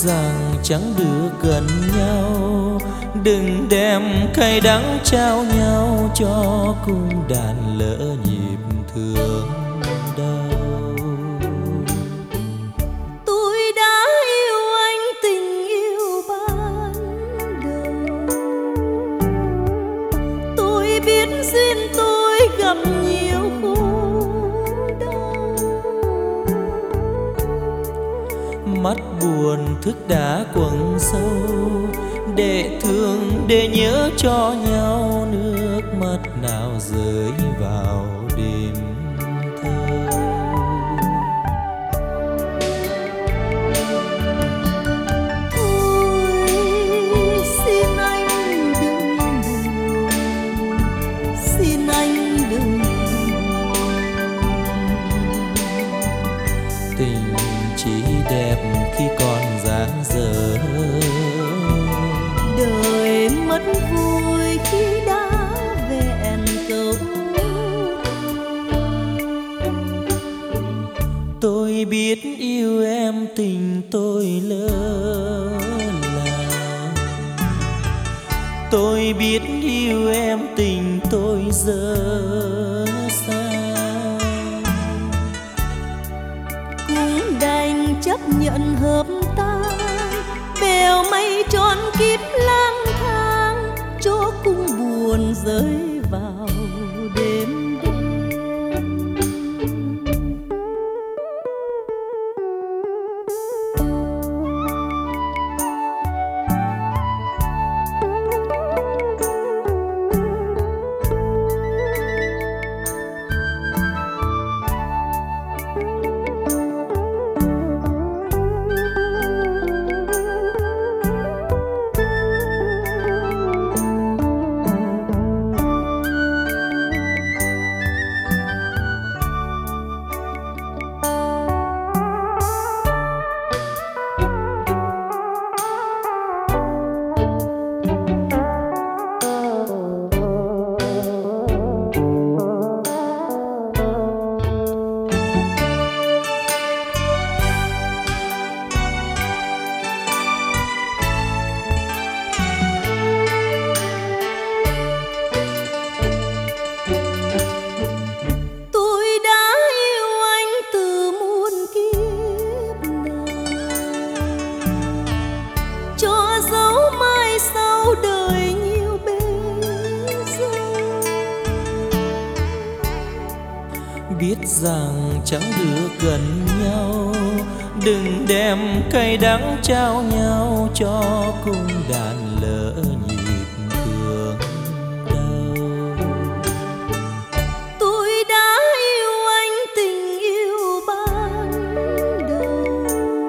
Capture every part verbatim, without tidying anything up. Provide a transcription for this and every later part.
rằng chẳng được gần nhau, đừng đem cay đắng trao nhau cho cung đàn lỡ nhịp thương đau. Tôi đã yêu anh tình yêu ban đầu, tôi biết duyên tôi gặp nhiều khổ đau. Mắt buồn thức đã quầng sâu, để thương để nhớ cho nhau, nước mắt nào rơi vào đêm thâu. Ôi xin anh đừng buồn, xin anh đừng buồn. Tình chỉ đẹp khi còn dang dở, đời mất vui khi đã vẹn câu. tôi biết yêu em tình tôi lỡ làng, tôi biết yêu em tình tôi dở xa. Cũng đành chấp nhận hợp tan, bèo mây tròn kiếp lang thang, cho cung buồn rơi vào đêm đêm. Biết rằng chẳng được gần nhau, đừng đem cay đắng trao nhau cho cung đàn lỡ nhịp thương đau. Tôi đã yêu anh tình yêu ban đầu,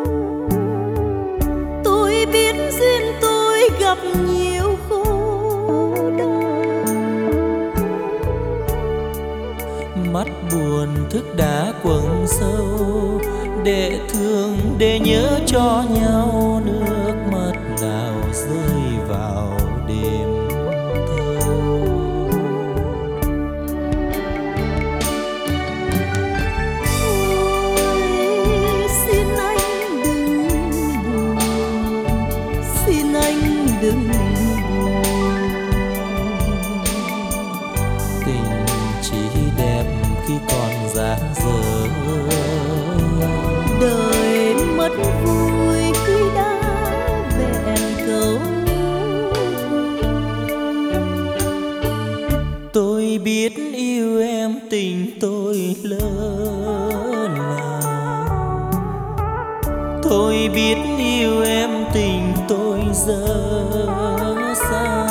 tôi biết duyên tôi gặp nhiều khổ đau. Mắt buồn thức đã quầng sâu, để thương để nhớ cho nhau, nước mắt nào rơi vào đêm thâu. Ôi xin anh đừng buồn, xin anh đừng buồn. Tình chỉ đẹp khi còn dang dở, đời mất vui khi đã vẹn câu. tôi biết yêu em tình tôi lỡ làng, tôi biết yêu em tình tôi dở xa.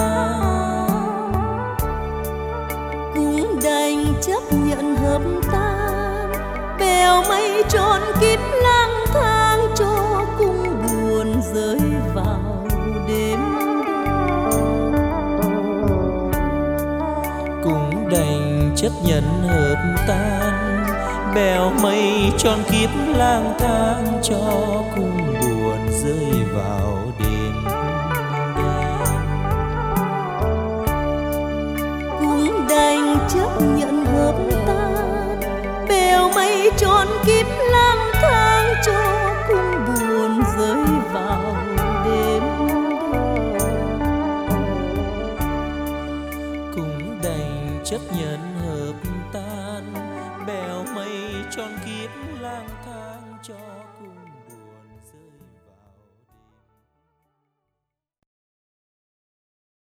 Cũng đành chấp nhận hợp tan, bèo mây tròn kiếp lang thang, cho cung buồn rơi vào đêm đêm. Cũng đành chấp nhận hợp tan, bèo mây tròn kiếp lang thang, cho cung buồn rơi vào đêm đêm. Cũng đành chấp nhận hợp tan, bèo mây tròn kiếp lang